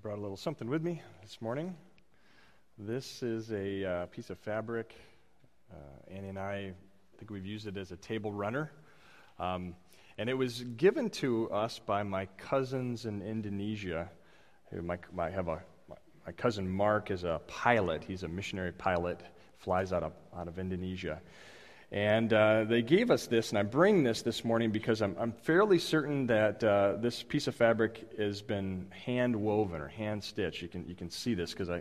Brought a little something with me this morning. This is a piece of fabric. Annie and I think we've used it as a table runner. And it was given to us by my cousins in Indonesia. My cousin Mark is a pilot. He's a missionary pilot, flies out of Indonesia. And they gave us this, and I bring this morning because I'm fairly certain that this piece of fabric has been hand woven or hand stitched. You can see this because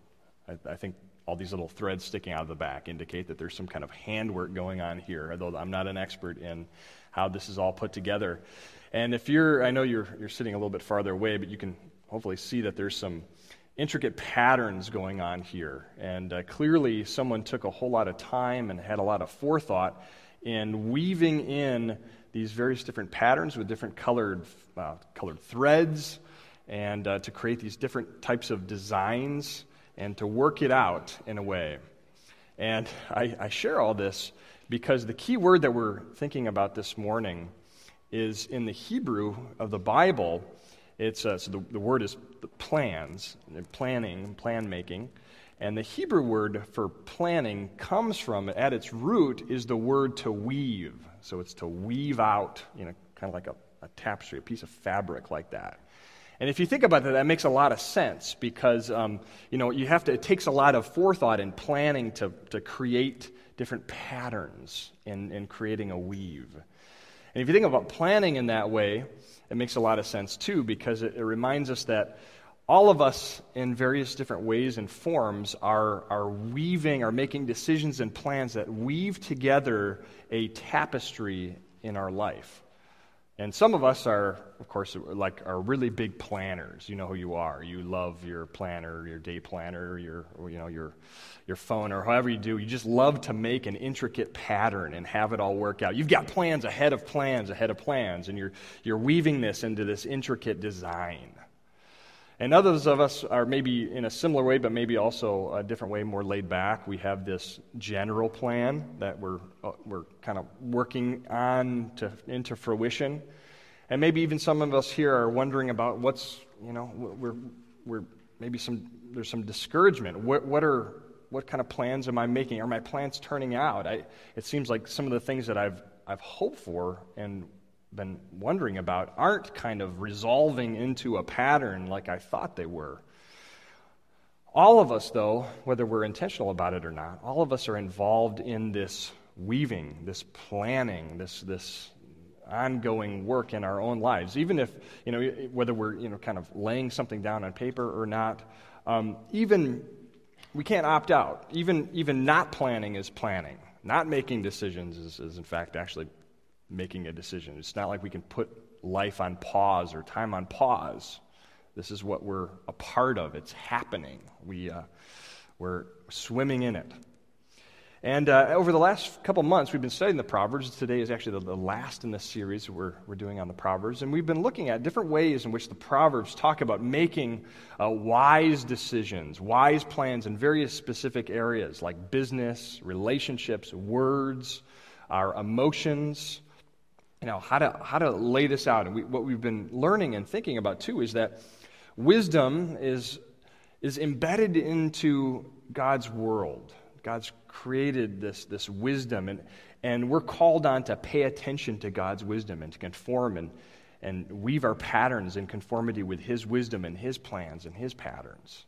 I think all these little threads sticking out of the back indicate that there's some kind of handwork going on here. Although I'm not an expert in how this is all put together. And I know you're sitting a little bit farther away, but you can hopefully see that there's some intricate patterns going on here, and clearly someone took a whole lot of time and had a lot of forethought in weaving in these various different patterns with different colored threads, and to create these different types of designs and to work it out in a way. And I share all this because the key word that we're thinking about this morning is in the Hebrew of the Bible. It's so the word is plans, planning, plan making, and the Hebrew word for planning comes from, at its root, is the word to weave. So it's to weave out, kind of like a tapestry, a piece of fabric like that. And if you think about that makes a lot of sense because it takes a lot of forethought and planning to create different patterns in creating a weave. And if you think about planning in that way, it makes a lot of sense too, because it reminds us that all of us in various different ways and forms are weaving, are making decisions and plans that weave together a tapestry in our life. And some of us are, of course, are really big planners. You know who you are. You love your planner, your day planner, your phone, or however you do. You just love to make an intricate pattern and have it all work out. You've got plans ahead of plans, and you're weaving this into this intricate design. And others of us are maybe in a similar way, but maybe also a different way, more laid back. We have this general plan that we're kind of working on into fruition. And maybe even some of us here are wondering about what's, we're maybe there's some discouragement. What kind of plans am I making? Are my plans turning out? It seems like some of the things that I've hoped for and been wondering about aren't kind of resolving into a pattern like I thought they were. All of us, though, whether we're intentional about it or not, all of us are involved in this weaving, this planning, this ongoing work in our own lives. Even if, whether we're, kind of laying something down on paper or not, even we can't opt out. Even not planning is planning. Not making decisions is in fact actually making a decision. It's not like we can put life on pause or time on pause. This is what we're a part of. It's happening. We're swimming in it. And over the last couple months, we've been studying the Proverbs. Today is actually the last in the series we're doing on the Proverbs. And we've been looking at different ways in which the Proverbs talk about making wise decisions, wise plans in various specific areas like business, relationships, words, our emotions, how to lay this out. And what we've been learning and thinking about, too, is that wisdom is embedded into God's world. God's created this wisdom, and we're called on to pay attention to God's wisdom and to conform and weave our patterns in conformity with His wisdom and His plans and His patterns.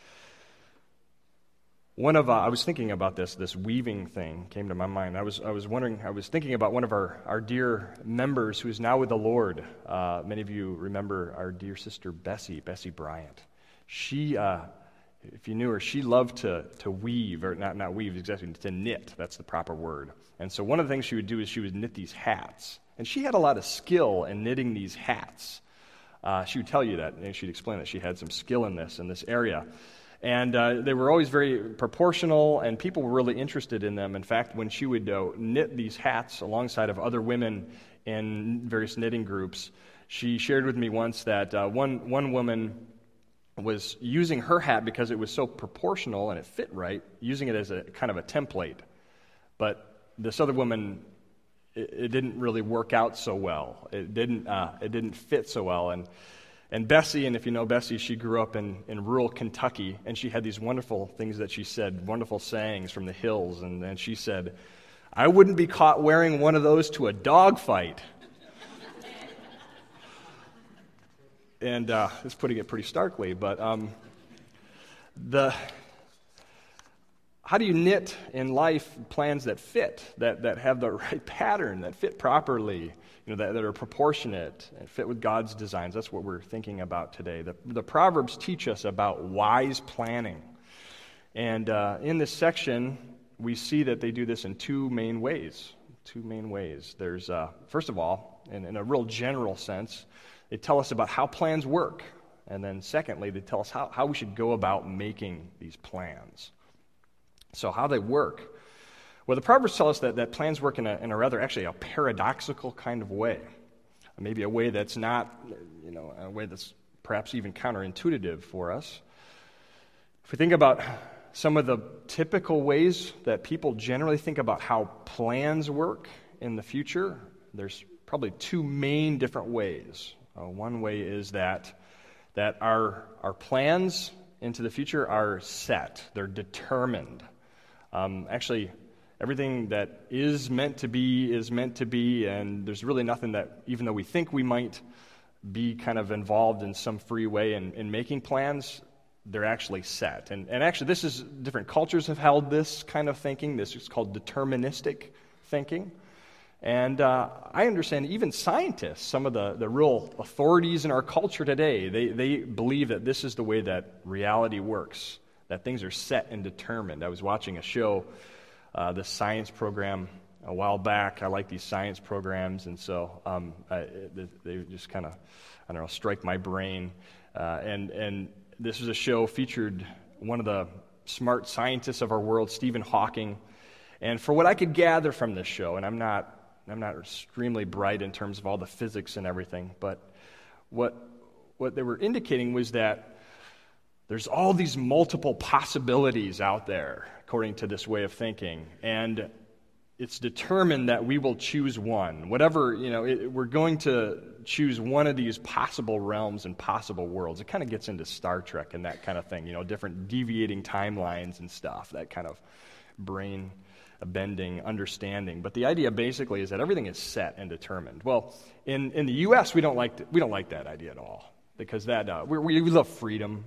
I was thinking about this weaving thing came to my mind. I was thinking about one of our dear members who is now with the Lord. Many of you remember our dear sister Bessie Bryant. She, if you knew her, she loved to weave, or not weave exactly, to knit. That's the proper word. And so one of the things she would do is she would knit these hats. And she had a lot of skill in knitting these hats. She would tell you that, and she'd explain that she had some skill in this area. And they were always very proportional, and people were really interested in them. In fact, when she would knit these hats alongside of other women in various knitting groups, she shared with me once that one woman was using her hat because it was so proportional and it fit right, using it as a kind of a template. But this other woman, it didn't really work out so well. It didn't fit so well, and And Bessie, and if you know Bessie, she grew up in rural Kentucky, and she had these wonderful things that she said, wonderful sayings from the hills, and she said, "I wouldn't be caught wearing one of those to a dog fight." And it's putting it pretty starkly, but how do you knit in life plans that fit, that have the right pattern, that fit properly, that are proportionate and fit with God's designs? That's what we're thinking about today. The Proverbs teach us about wise planning. And in this section, we see that they do this in two main ways. There's, first of all, in a real general sense, they tell us about how plans work. And then secondly, they tell us how we should go about making these plans. So how they work. Well, the Proverbs tell us that plans work in a rather, actually, a paradoxical kind of way. Maybe a way that's not, a way that's perhaps even counterintuitive for us. If we think about some of the typical ways that people generally think about how plans work in the future, there's probably two main different ways. One way is that our plans into the future are set. They're determined. Actually, everything that is meant to be, and there's really nothing that, even though we think we might be kind of involved in some free way in making plans, they're actually set. And actually, different cultures have held this kind of thinking. This is called deterministic thinking. And I understand even scientists, some of the real authorities in our culture today, they believe that this is the way that reality works, that things are set and determined. I was watching a show, the science program, a while back. I like these science programs, and so they just kind of, strike my brain. And this was a show featured one of the smart scientists of our world, Stephen Hawking. And for what I could gather from this show, and I'm not extremely bright in terms of all the physics and everything, but what they were indicating was that there's all these multiple possibilities out there, according to this way of thinking, and it's determined that we will choose one. Whatever, we're going to choose one of these possible realms and possible worlds. It kind of gets into Star Trek and that kind of thing, different deviating timelines and stuff, that kind of brain bending understanding. But the idea basically is that everything is set and determined. Well, in the U.S., we don't like that idea at all, because that we love freedom.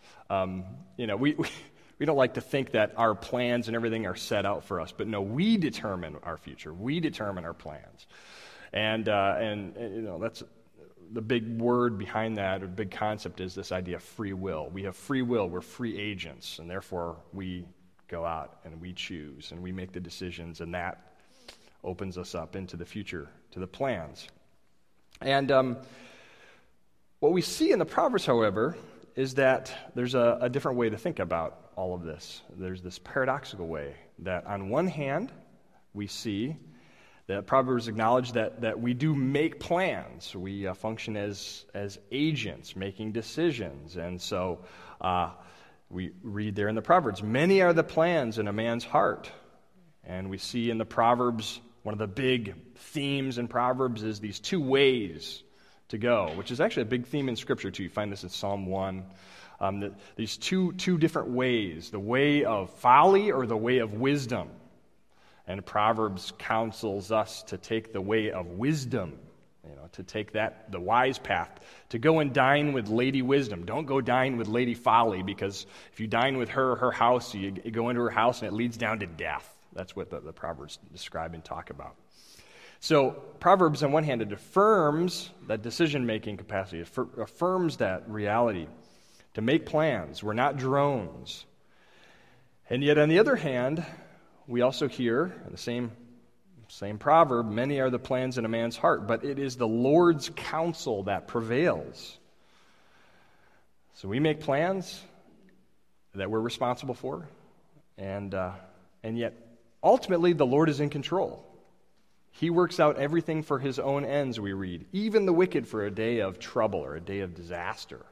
We don't like to think that our plans and everything are set out for us. But no, we determine our future. We determine our plans, and that's the big word behind that, or big concept, is this idea of free will. We have free will. We're free agents, and therefore we go out and we choose and we make the decisions, and that opens us up into the future, to the plans. And what we see in the Proverbs, however, is that there's a different way to think about all of this. There's this paradoxical way that on one hand, we see that Proverbs acknowledge that we do make plans. We function as agents, making decisions. And so we read there in the Proverbs, many are the plans in a man's heart. And we see in the Proverbs, one of the big themes in Proverbs is these two ways to go, which is actually a big theme in Scripture too. You find this in Psalm 1. These two different ways, the way of folly or the way of wisdom. And Proverbs counsels us to take the way of wisdom, to take the wise path, to go and dine with Lady Wisdom. Don't go dine with Lady Folly, because if you dine with her house, you go into her house and it leads down to death. That's what the Proverbs describe and talk about. So Proverbs, on one hand, it affirms that decision-making capacity, it affirms that reality to make plans. We're not drones. And yet, on the other hand, we also hear in the same proverb, many are the plans in a man's heart, but it is the Lord's counsel that prevails. So we make plans that we're responsible for, and yet ultimately the Lord is in control. He works out everything for his own ends, we read, even the wicked for a day of trouble or a day of disaster.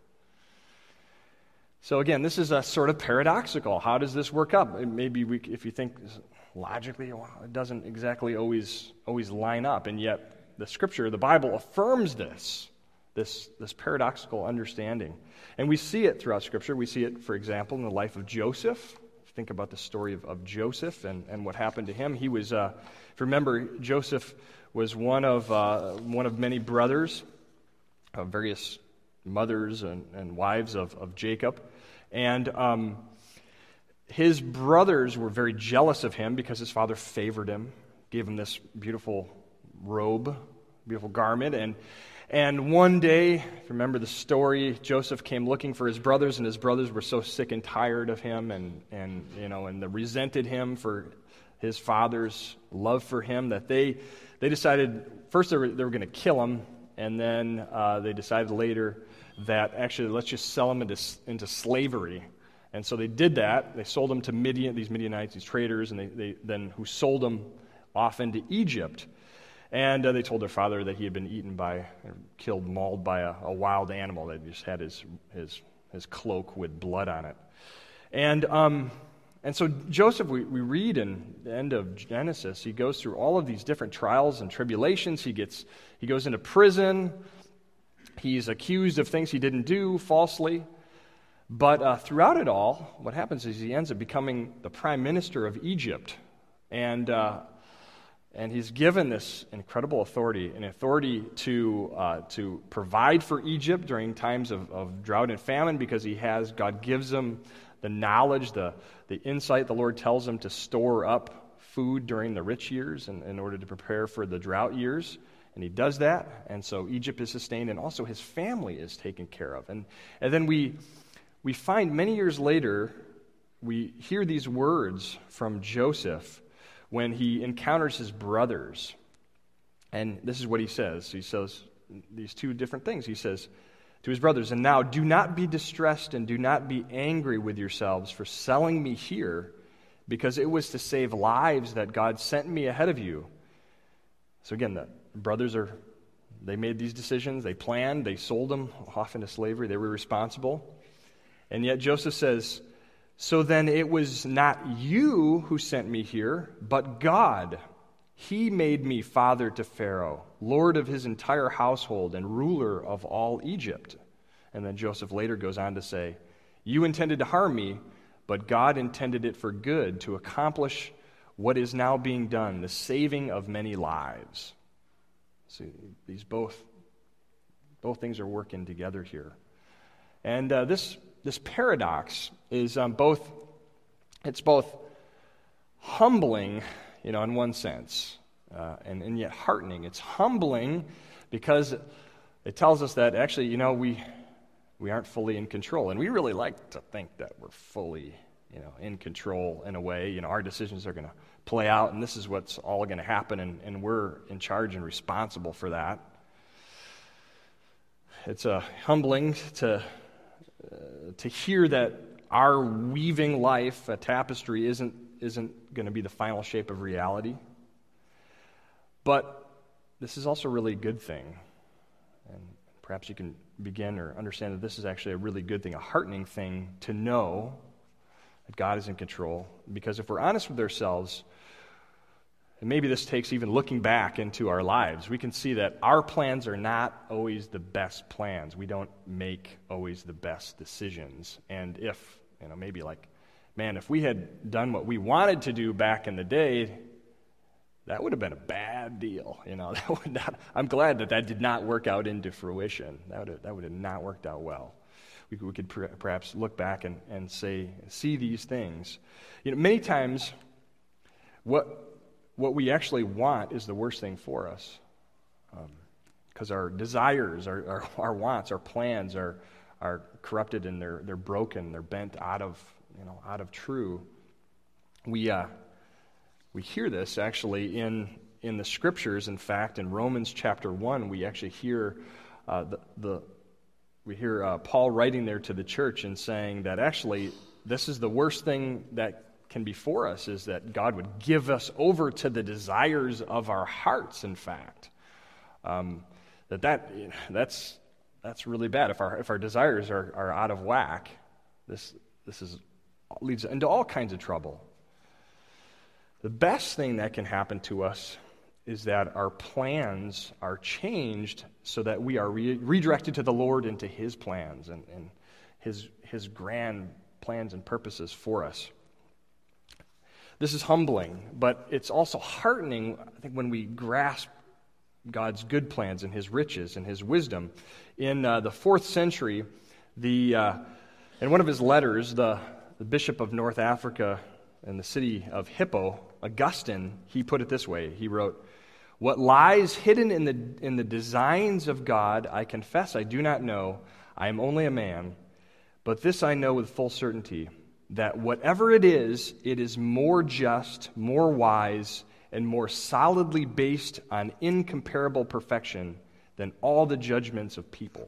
So again, this is a sort of paradoxical. How does this work up? Maybe if you think logically, well, it doesn't exactly always line up, and yet the Scripture, the Bible, affirms this, this paradoxical understanding. And we see it throughout Scripture. We see it, for example, in the life of Joseph. Think about the story of Joseph and what happened to him. He was, if you remember, Joseph was one of many brothers of various mothers and wives of Jacob. And his brothers were very jealous of him because his father favored him, gave him this beautiful robe, beautiful garment. And one day, if you remember the story, Joseph came looking for his brothers, and his brothers were so sick and tired of him and they resented him for his father's love for him that they decided, first they were going to kill him, and then they decided later that actually let's just sell him into slavery. And so they did that. They sold him to these Midianites, these traders, and they then who sold him off into Egypt. And they told their father that he had been eaten by, killed, mauled by a wild animal that just had his cloak with blood on it. And so Joseph, we read in the end of Genesis, he goes through all of these different trials and tribulations. He goes into prison. He's accused of things he didn't do falsely. But throughout it all, what happens is he ends up becoming the prime minister of Egypt. And he's given this incredible authority, an authority to provide for Egypt during times of drought and famine, because God gives him the knowledge, the insight. The Lord tells him to store up food during the rich years in order to prepare for the drought years. And he does that, and so Egypt is sustained, and also his family is taken care of. And then we find many years later, we hear these words from Joseph when he encounters his brothers. And this is what he says. He says these two different things. He says to his brothers, "And now do not be distressed and do not be angry with yourselves for selling me here, because it was to save lives that God sent me ahead of you." So again, the brothers they made these decisions, they planned, they sold him off into slavery, they were responsible. And yet Joseph says, "So then it was not you who sent me here, but God. He made me father to Pharaoh, lord of his entire household and ruler of all Egypt." And then Joseph later goes on to say, "You intended to harm me, but God intended it for good, to accomplish what is now being done, the saving of many lives." See, these both things are working together here. And this paradox is both humbling, in one sense, and yet heartening. It's humbling because it tells us that actually, we aren't fully in control. And we really like to think that we're fully, in control in a way. Our decisions are going to play out, and this is what's all going to happen, and we're in charge and responsible for that. It's humbling to hear that our weaving life, a tapestry, isn't going to be the final shape of reality. But this is also a really good thing. And perhaps you can begin or understand that this is actually a really good thing, a heartening thing to know that God is in control. Because if we're honest with ourselves, and maybe this takes even looking back into our lives, we can see that our plans are not always the best plans. We don't make always the best decisions. And if, maybe if we had done what we wanted to do back in the day, that would have been a bad deal. That would not, I'm glad that did not work out into fruition. That would have not worked out well. We could perhaps look back and see these things. Many times, what we actually want is the worst thing for us, because our desires, our wants, our plans are corrupted, and they're broken. They're bent out of true. We hear this actually in the Scriptures. In fact, in Romans chapter 1, we actually hear Paul writing there to the church and saying that actually this is the worst thing that can be for us, is that God would give us over to the desires of our hearts. In fact, that's really bad. If our desires are out of whack, this leads into all kinds of trouble. The best thing that can happen to us is that our plans are changed so that we are redirected to the Lord and to His plans and His grand plans and purposes for us. This is humbling, but it's also heartening, I think, when we grasp God's good plans and His riches and His wisdom. In the 4th century, in one of his letters, the bishop of North Africa in the city of Hippo, Augustine, he put it this way. He wrote, "What lies hidden in the designs of God, I confess I do not know. I am only a man. But this I know with full certainty, that whatever it is more just, more wise, and more solidly based on incomparable perfection than all the judgments of people."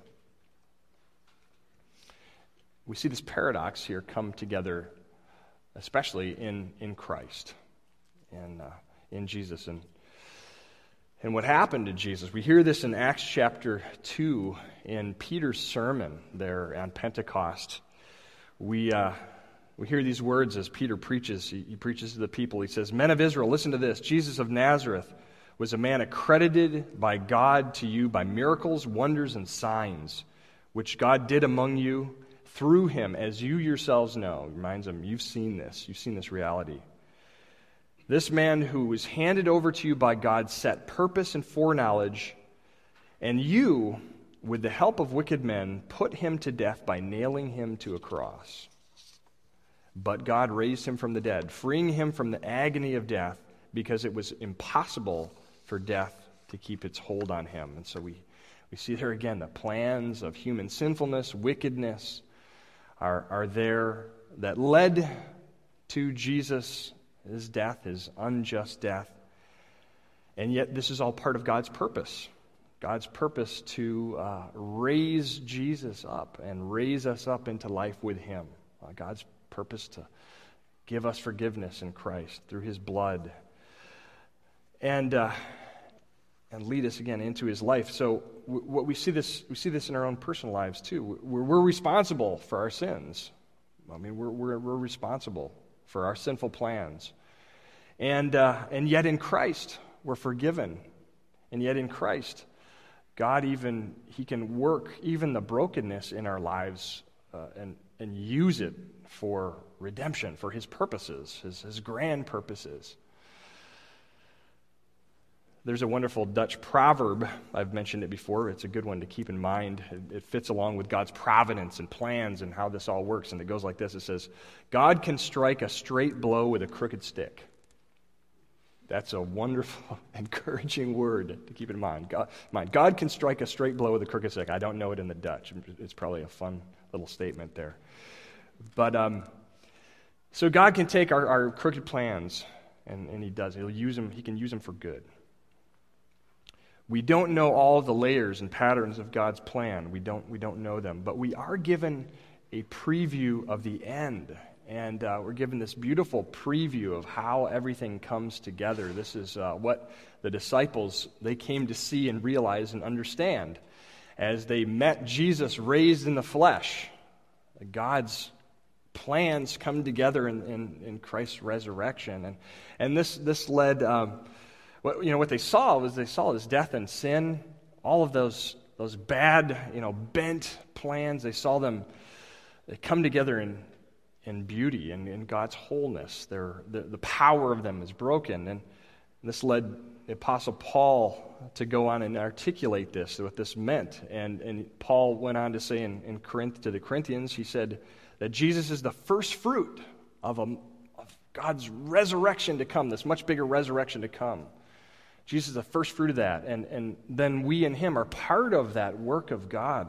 We see this paradox here come together, especially in Christ and in Jesus. And what happened to Jesus, we hear this in Acts chapter 2 in Peter's sermon there on Pentecost. We hear these words as Peter preaches. He preaches to the people. He says, "Men of Israel, listen to this. Jesus of Nazareth was a man accredited by God to you by miracles, wonders, and signs, which God did among you through him, as you yourselves know." Reminds them, you've seen this reality. "This man who was handed over to you by God's set purpose and foreknowledge, and you, with the help of wicked men, put him to death by nailing him to a cross. But God raised him from the dead, freeing him from the agony of death, because it was impossible for death to keep its hold on him." And so we see there again the plans of human sinfulness, wickedness are there that led to Jesus' his death, his unjust death. And yet this is all part of God's purpose. God's purpose to raise Jesus up and raise us up into life with him. God's purpose to give us forgiveness in Christ through his blood. And lead us again into his life. So what we see this in our own personal lives too. We're responsible for our sins. I mean, we're responsible for our sinful plans. And yet in Christ, we're forgiven. And yet in Christ, God He can work even the brokenness in our lives and use it for redemption, for his purposes, his grand purposes. There's a wonderful Dutch proverb. I've mentioned it before. It's a good one to keep in mind. It fits along with God's providence and plans and how this all works. And it goes like this. It says, "God can strike a straight blow with a crooked stick." That's a wonderful, encouraging word to keep in mind. God can strike a straight blow with a crooked stick. I don't know it in the Dutch. It's probably a fun little statement there. But so God can take our crooked plans, and he does. He'll use them. He can use them for good. We don't know all the layers and patterns of God's plan. We don't know them, but we are given a preview of the end, and we're given this beautiful preview of how everything comes together. This is what the disciples, they came to see and realize and understand as they met Jesus raised in the flesh. God's plans come together in Christ's resurrection, and this led. What they saw was his death and sin, all of those bad, bent plans. They saw them. They come together in beauty and in God's wholeness. The power of them is broken, and this led the Apostle Paul to go on and articulate this, what this meant. And Paul went on to say in Corinth to the Corinthians, he said that Jesus is the first fruit of God's resurrection to come. This much bigger resurrection to come. Jesus is the first fruit of that, and then we and him are part of that work of God.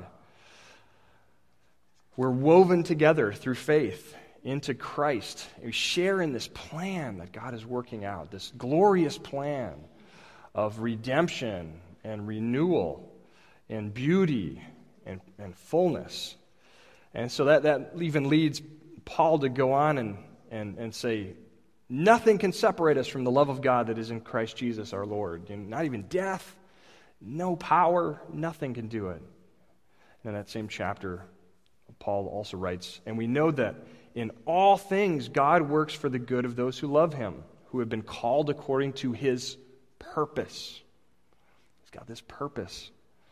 We're woven together through faith into Christ. We share in this plan that God is working out, this glorious plan of redemption and renewal and beauty and fullness. And so that even leads Paul to go on and say, nothing can separate us from the love of God that is in Christ Jesus our Lord. And not even death, no power, nothing can do it. And in that same chapter, Paul also writes, "And we know that in all things God works for the good of those who love him, who have been called according to his purpose. He's got this purpose.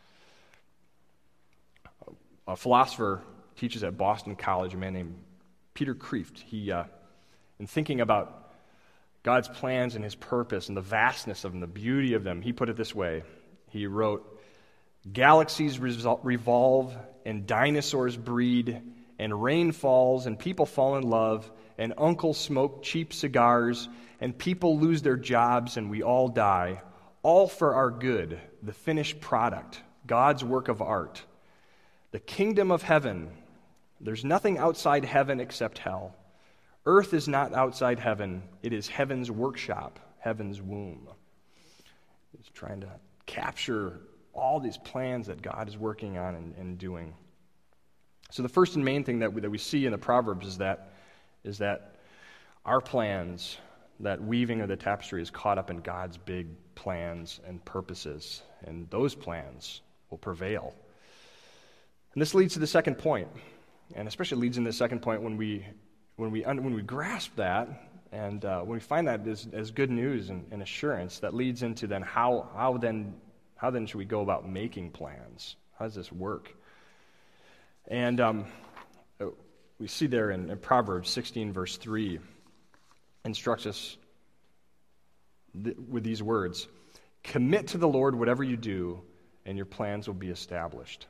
A philosopher teaches at Boston College, a man named Peter Kreeft. He, in thinking about God's plans and his purpose and the vastness of them, the beauty of them, he put it this way. He wrote, "Galaxies revolve, and dinosaurs breed, and rain falls, and people fall in love, and uncles smoke cheap cigars, and people lose their jobs, and we all die, all for our good, the finished product, God's work of art. The kingdom of heaven, there's nothing outside heaven except hell. Earth is not outside heaven, it is heaven's workshop, heaven's womb." He's trying to capture all these plans that God is working on and doing. So the first and main thing that we see in the Proverbs is that our plans, that weaving of the tapestry, is caught up in God's big plans and purposes, and those plans will prevail. And this leads to the second point, and especially leads into the second point when we grasp that, and when we find that as good news and assurance, that leads into then how then should we go about making plans? How does this work? And we see there in Proverbs 16, verse 3, instructs us with these words, "Commit to the Lord whatever you do, and your plans will be established."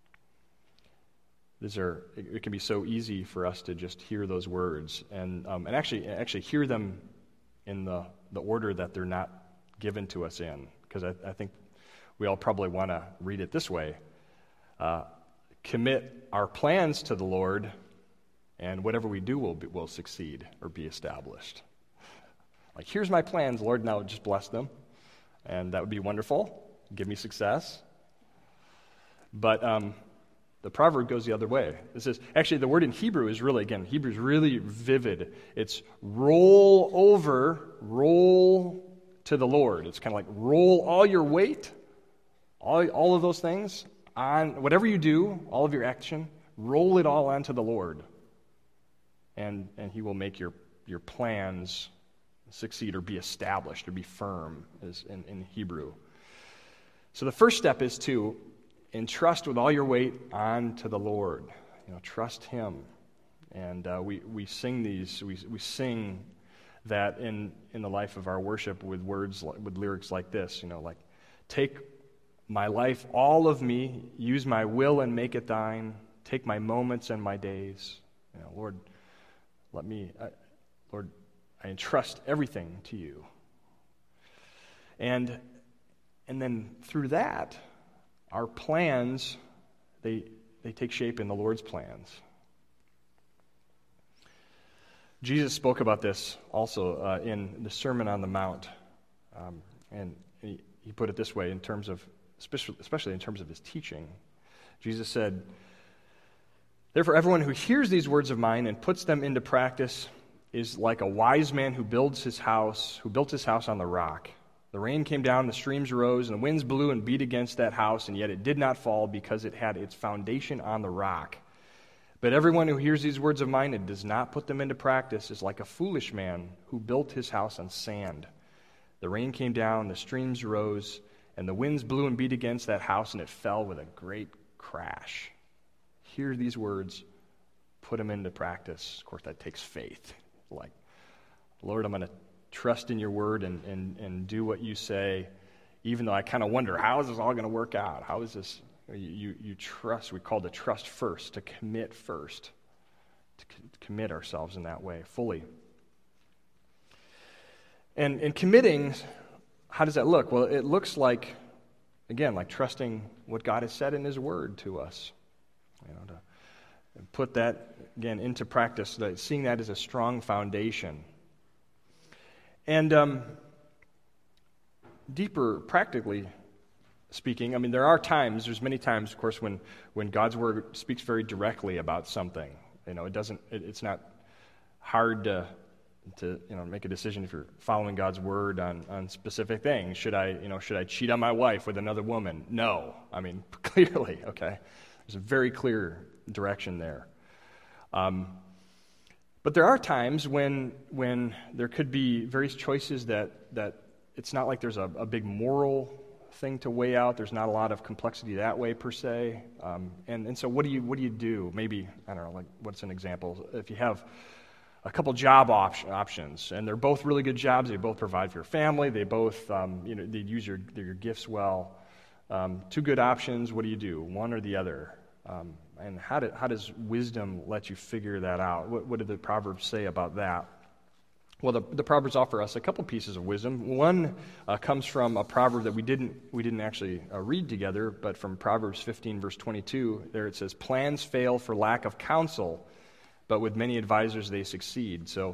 It can be so easy for us to just hear those words and actually hear them in the order that they're not given to us in, because I think we all probably want to read it this way. Commit our plans to the Lord, and whatever we do will succeed or be established. Like, here's my plans, Lord, now just bless them, and that would be wonderful. Give me success. But the proverb goes the other way. It says, actually, the word in Hebrew is really vivid. It's roll to the Lord. It's kind of like roll all your weight, all of those things, on whatever you do, all of your action, roll it all onto the Lord. And he will make your plans succeed or be established or be firm, as in Hebrew. So the first step is to entrust with all your weight onto the Lord. Trust Him. And we sing these. We sing that in the life of our worship with lyrics like this. Like, take my life, all of me, use my will and make it thine. Take my moments and my days. Lord, Lord, I entrust everything to you. And then through that, our plans, they take shape in the Lord's plans. Jesus spoke about this also in the Sermon on the Mount, and he put it this way in terms of, especially in terms of his teaching. Jesus said, "Therefore, everyone who hears these words of mine and puts them into practice is like a wise man who built his house on the rock. The rain came down, the streams rose, and the winds blew and beat against that house, and yet it did not fall because it had its foundation on the rock. But everyone who hears these words of mine and does not put them into practice is like a foolish man who built his house on sand. The rain came down, the streams rose, and the winds blew and beat against that house, and it fell with a great crash." Hear these words, put them into practice. Of course, that takes faith. Like, Lord, I'm going to trust in your word and do what you say, even though I kind of wonder, how is this all going to work out? How is this? You trust. We call to trust first, to commit first, to commit ourselves in that way fully. And committing, how does that look? Well, it looks like, again, like trusting what God has said in his word to us. To put that, again, into practice, seeing that as a strong foundation. And deeper, practically speaking, there's many times, of course, when God's word speaks very directly about something. It's not hard to make a decision if you're following God's word on specific things. Should I cheat on my wife with another woman? No. Clearly, okay. There's a very clear direction there. But there are times when there could be various choices that it's not like there's a big moral thing to weigh out. There's not a lot of complexity that way per se. And so what do you do? Maybe, I don't know, like what's an example? If you have a couple job options, and they're both really good jobs, they both provide for your family, they both, they use your gifts well. Two good options, what do? One or the other? And how does wisdom let you figure that out? What do the Proverbs say about that? Well, the Proverbs offer us a couple pieces of wisdom. One comes from a proverb that we didn't actually read together, but from Proverbs 15, verse 22. There it says, "Plans fail for lack of counsel, but with many advisors they succeed." So,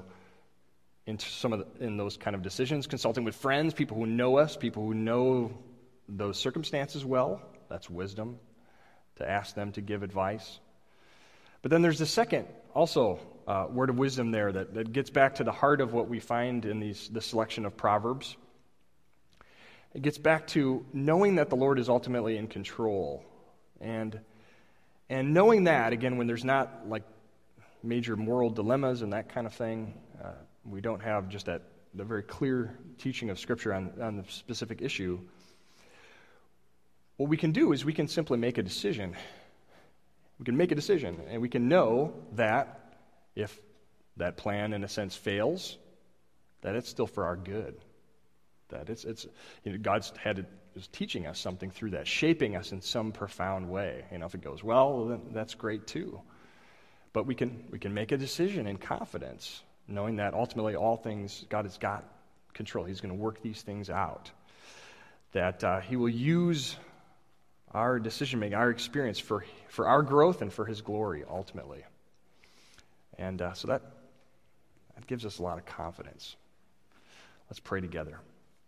in those kind of decisions, consulting with friends, people who know us, people who know those circumstances well, that's wisdom, to ask them to give advice. But then there's the second, also, word of wisdom there that gets back to the heart of what we find in the selection of Proverbs. It gets back to knowing that the Lord is ultimately in control. And knowing that, again, when there's not like major moral dilemmas and that kind of thing, we don't have just the very clear teaching of Scripture on the specific issue. What we can do is we can simply make a decision. We can make a decision, and we can know that if that plan, in a sense, fails, that it's still for our good. That God's is teaching us something through that, shaping us in some profound way. If it goes well, then that's great too. But we can make a decision in confidence, knowing that ultimately all things, God has got control. He's going to work these things out. That He will use our decision-making, our experience for our growth and for His glory, ultimately. And so that gives us a lot of confidence. Let's pray together.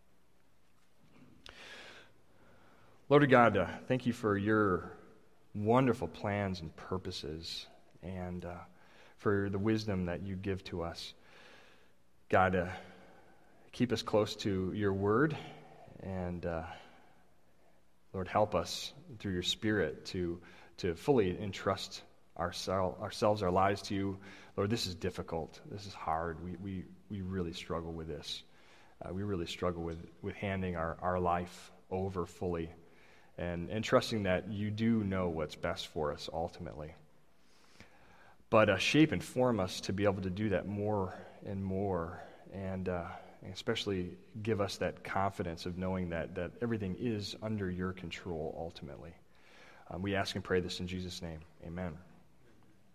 Lord God, thank You for Your wonderful plans and purposes, and for the wisdom that You give to us. God, keep us close to Your Word, and Lord, help us through Your Spirit to fully entrust ourselves, our lives to You. Lord, this is difficult. This is hard. We really struggle with this. We really struggle with handing our life over fully and trusting that You do know what's best for us ultimately. But shape and form us to be able to do that more and more, and especially give us that confidence of knowing that everything is under Your control ultimately. We ask and pray this in Jesus' name. Amen.